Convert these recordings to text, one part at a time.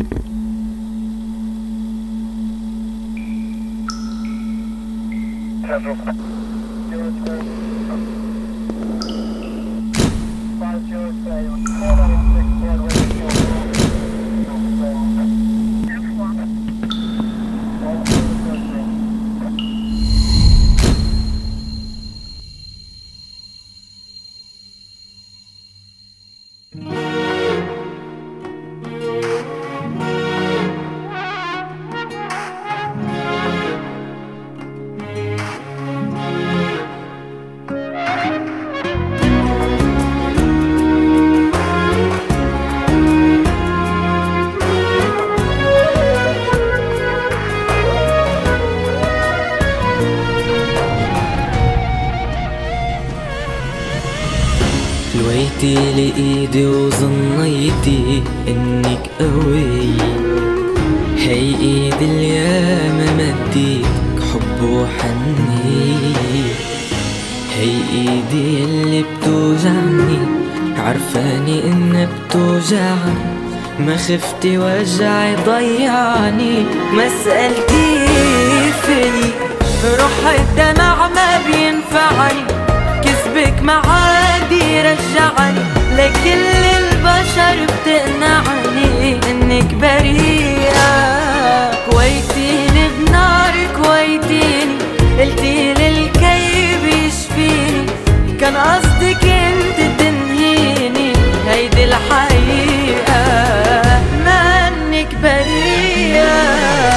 لويتي لإيدي وظنيتي إنك قوي، هي إيدي الياما مديتك حب وحني، هي إيدي اللي بتوجعني عرفاني إنها بتوجعني، ما خفتي وجعي ضيعني، ما سألتي فيني روح الدمع ما بينفعني، كسبك معادي رجعني، لكل البشر بتقنعني انك بريئة، كويتيني بنار كويتيني، قلتيلي الكيب يشفيني، كان قصدك انت تنهيني، هيدي الحقيقة ما انك بريئة.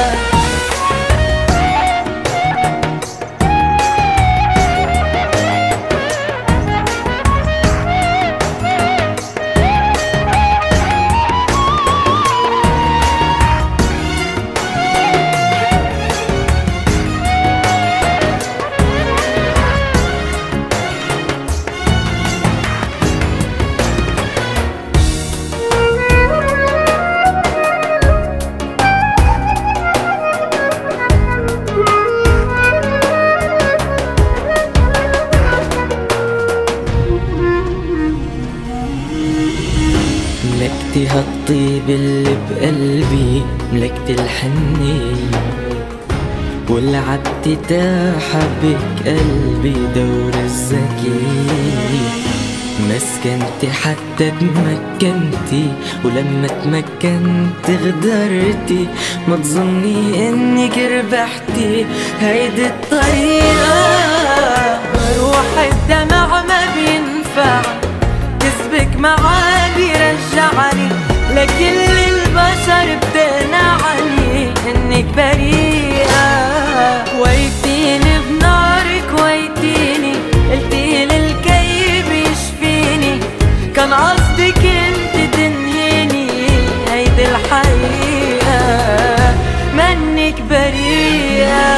ملكتي هالطيب اللي بقلبي، ملكتي الحنية ولعبتي تحبك قلبي دور الذكي، مسكنتي حتى تمكنتي، ولما تمكنت غدرتي، ما تظني انك ربحتي، هيدي الطريقة روح الدمع ما بينفع، كسبك معادي رجعني، لكل البشر بتقنعني انك بريئة، كويتيني بنار كويتيني، قلتيلي الكيب يشفيني، كان قصدك انت تنهيني، هيدي الحقيقة منك بريئة.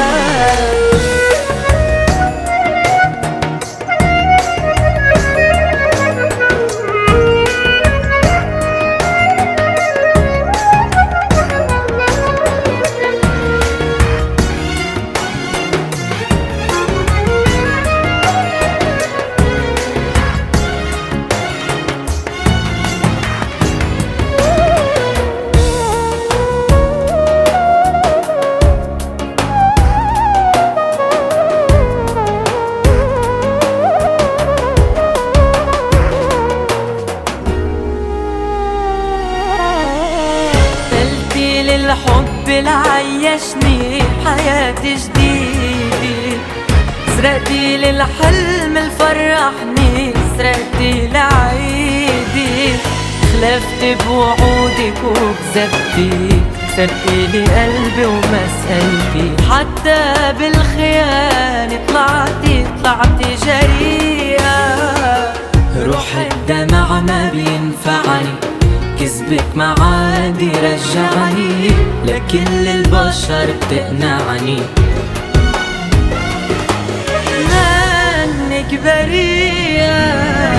الحب اللي عيشني حياة جديدة، سرقتي للحلم اللي فرحني، سرقتي لعيدي، خلفتي بوعودك وكذبتي، كسرتي لي قلبي وما سألتي، حتى بالخيانة طلعتي جريئة، روح الدمع ما بينفعني، كذبك معادي رجعني، لكل البشر بتقنعني منك بريئة.